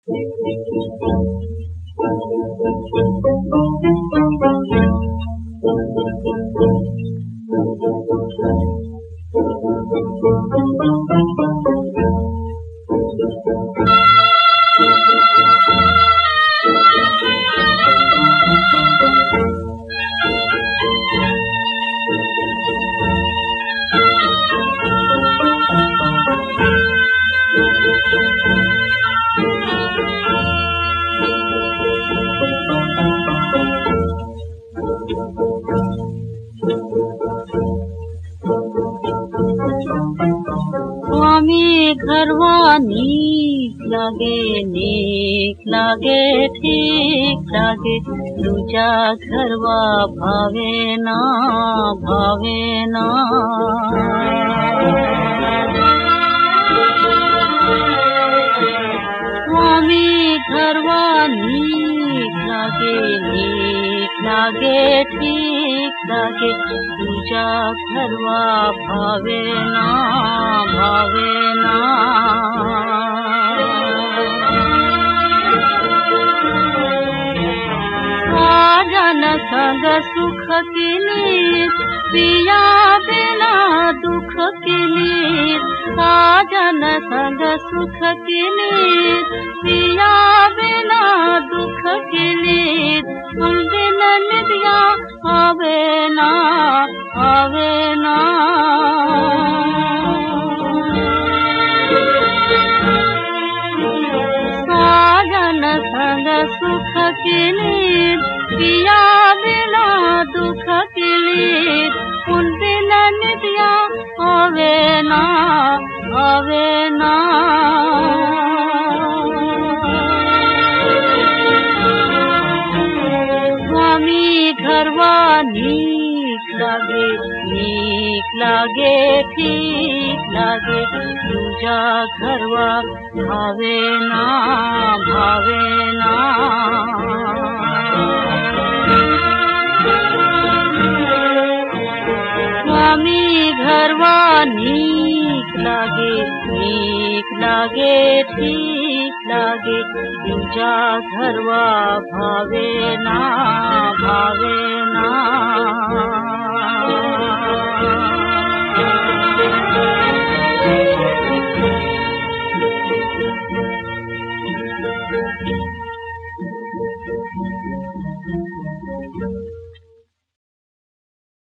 स्वामी घरवा नीक लागे ठीक लागे, दूजा घरवा भावे ना। स्वामी घरवा नीक लागे ठीक लागे, दूजा घरवा भावे ना। साजन संग सुख की नीत, पिया बिना दुख की नीत। साजन संग सुख की नीत, पिया बिना दुख की नीत। हम बिन निदिया आवे ना। साजन संग सुख की नीत, पिया बिना दुख की नीत। उन बिन निदिया आवे ना। स्वामी घरवा नीक लागे ठीक लागे, दूजा घरवा भावे ना। स्वामी घरवा नीक लागे ठीक लागे, दूजा घरवा भावे ना।